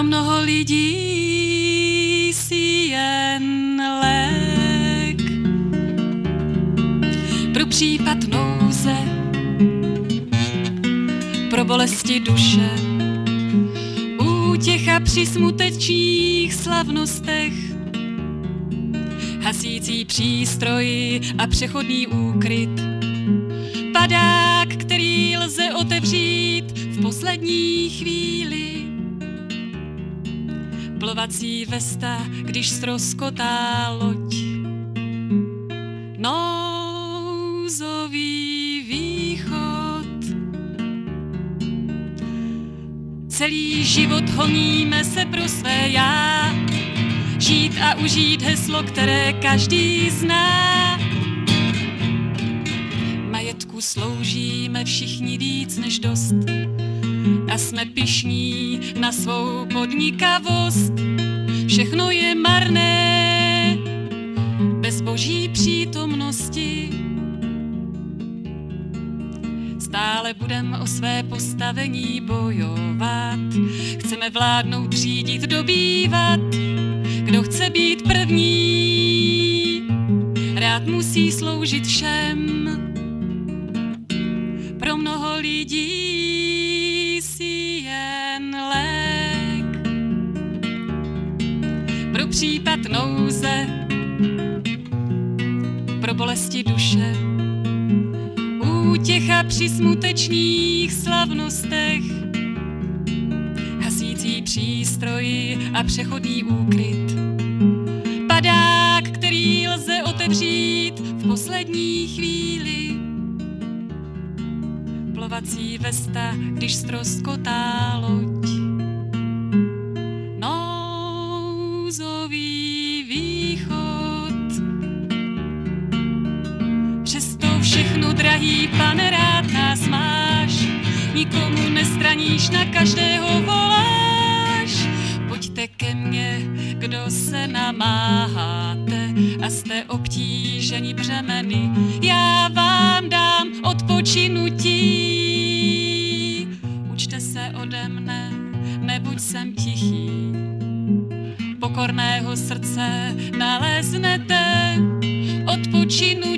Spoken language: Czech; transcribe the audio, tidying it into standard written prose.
mnoho lidí jsi jen lék. Pro případ nouze, pro bolesti duše, útěcha při smutečných slavnostech, hasící přístroji a přechodný úkryt, padák, který lze otevřít v poslední chvíli, plovací vesta, když ztroskotá loď, nouzový východ. Celý život honíme se pro své já, žít a užít heslo, které každý zná. Majetku sloužíme všichni víc než dost a jsme pyšní na svou podnikavost. Všechno je marné bez boží přítomnosti. Stále budeme o své postavení bojovat. Chceme vládnout, řídit, dobývat. Kdo chce být první, rád musí sloužit všem. Pro mnoho lidí jsi jen lék. Pro případ nouze, pro bolesti duše, útěcha při smutečných slavnostech, hasící přístroji a přechodný úkryt, padák, který lze otevřít v poslední chvíli, plovací vesta, když ztroskotá loď, nouzový východ. Přesto všechno, drahý Pane, rád nás máš, nikomu nestraníš, na každého voláš. Pojďte ke mně, kdo se namáháte a jste obtíženi břemeny, já vám dám odpočinutí. Učte se ode mne, nebuď jsem tichý, pokorného srdce naleznete odpočinutí.